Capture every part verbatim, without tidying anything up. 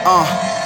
Uh,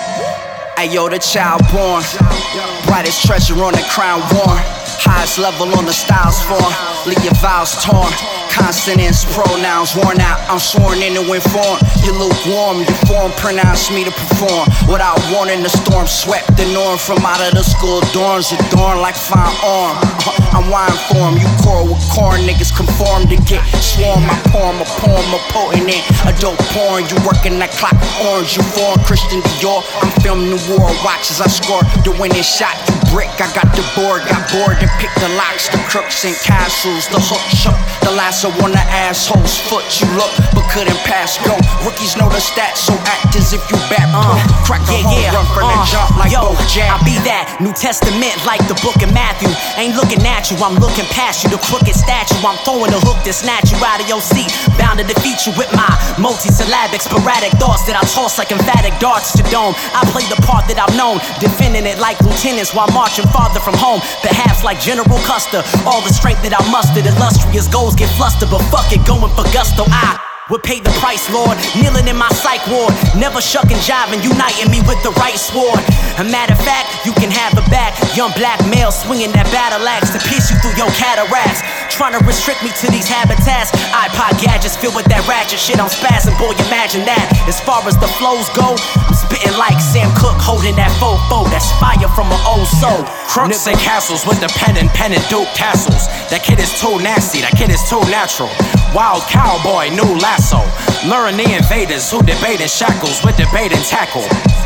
Ayo, the child born, brightest treasure on the crown worn, highest level on the styles form, leave your vows torn. Consonants, pronouns worn out, I'm sworn in to inform. You lukewarm, your form pronounced me to perform. Without warning, the storm swept the norm from out of the school dorms, adorned like fine arm. Uh, I'm wine form, you core with corn, niggas conform to get swarm. I poem, a poem, a potent in a dope porn. You working that clock orange, you foreign Christian Dior. I'm filming the war, watch as I score the winning shot. You brick, I got the board, got bored and picked the locks, the crooks and castles, the hook shook, the lasso on the asshole's foot. You look but couldn't pass go. Rookies know the stats, so act as if you back uh, crack a yeah, home yeah, run from uh, the jump like yo, Bo Jack. I be that New Testament like the book of Matthew. Ain't looking at you, I'm looking past you. The crooked statue, I'm throwing the hook to snatch you out of your seat. Bound to defeat you with my multi-syllabic, sporadic thoughts that I toss like emphatic darts to dome. I play the part that I've known, defending it like lieutenants while marching farther from home. Perhaps like General Custer, all the strength that I mustered, illustrious goals get flustered, but fuck it, going for gusto. I would pay the price, Lord, kneeling in my psych ward, never shucking, jiving, uniting me with the right sword. A matter of fact, you can have it back. Young black male swinging that battle axe to pierce you through your cataracts, trying to restrict me to these habitats. iPod gadgets filled with that ratchet shit, I'm spazzing, boy, imagine that. As far as the flows go, I'm spitting like Sam Cooke holding that fofo. That's fire from an old soul. Crooks and castles with the pen and pen and duke tassels. That kid is too nasty, that kid is too natural. Wild cowboy, new lasso. Luring the invaders who debate in shackles with debate and tackle.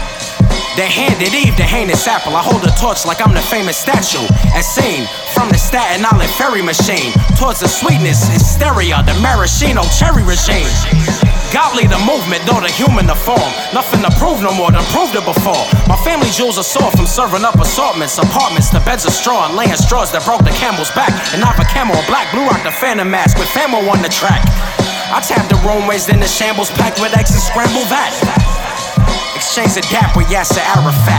They handed Eve the heinous apple. I hold a torch like I'm the famous statue. And sing from the Staten Island ferry machine towards the sweetness, hysteria, the maraschino cherry regime. Godly the movement, though the human the form. Nothing to prove no more than proved it before. My family jewels are sore from serving up assortments, apartments, the beds of straw and laying straws that broke the camel's back. And I've a camel, black, blue rock the phantom mask with famo on the track. I tapped the roomways, then the shambles packed with eggs and scrambled that. Exchange the dap with Yasser Arafat.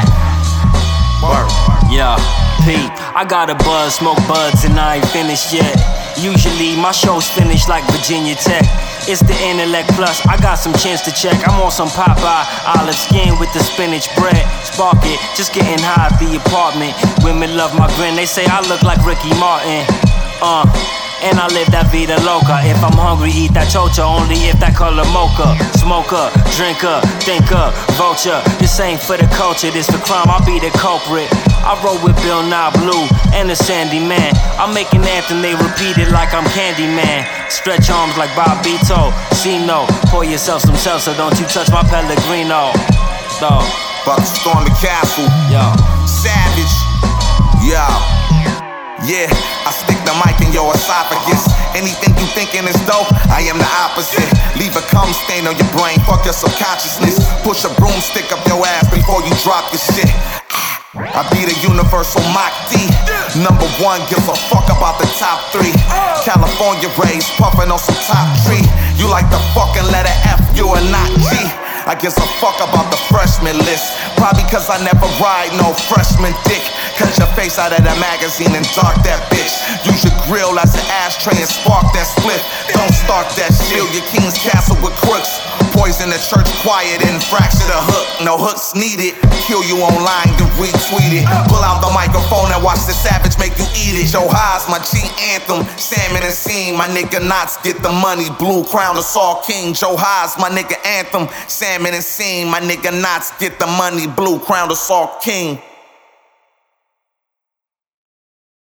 Word. Yeah, Pete, I got a buzz, smoke buds, and I ain't finished yet. Usually my show's finished like Virginia Tech. It's the intellect plus, I got some chins to check. I'm on some Popeye, olive skin with the spinach bread. Spark it, just getting high at the apartment. Women love my grin, they say I look like Ricky Martin. Uh, and I live that vida loca. If I'm hungry, eat that chocha, only if that color mocha. Smoker, drinker, thinker, vulture. This ain't for the culture, this for crime, I'll be the culprit. I roll with Bill Nye Blue and the Sandy Man. I make an anthem, they repeat it like I'm Candyman. Stretch arms like Bobito, C-No. Pour yourself some seltzer, don't you touch my Pellegrino. Dog. About to storm the castle. Yo. Savage. Yo. Yeah, I stick the mic in your esophagus. Anything you thinking is dope, I am the opposite. Leave a cum stain on your brain, fuck your subconsciousness. Push a broomstick up your ass before you drop your shit. I be the universal Mach D. Number one, gives a fuck about the top three. California raised, puffin' on some top tree. You like the fucking letter F, you are not G. I gives a fuck about the freshman list. Probably cause I never ride no freshman dick. Cut your face out of that magazine and dark that bitch. Use your grill as an ashtray and spark that split. Don't start that shit. Fill your King's Castle with crooks. Poison the church quiet and fracture the hook. No hooks needed. Kill you online, then retweet it. Pull out the microphone and watch the savage make you eat it. Show highs, my G anthem. Salmon and Scene, my nigga Knots get the money. Blue Crown, the Saul King. Joe Highs, my nigga Anthem. Salmon and Scene, my nigga Knots get the money. Blue Crown, the Saul King.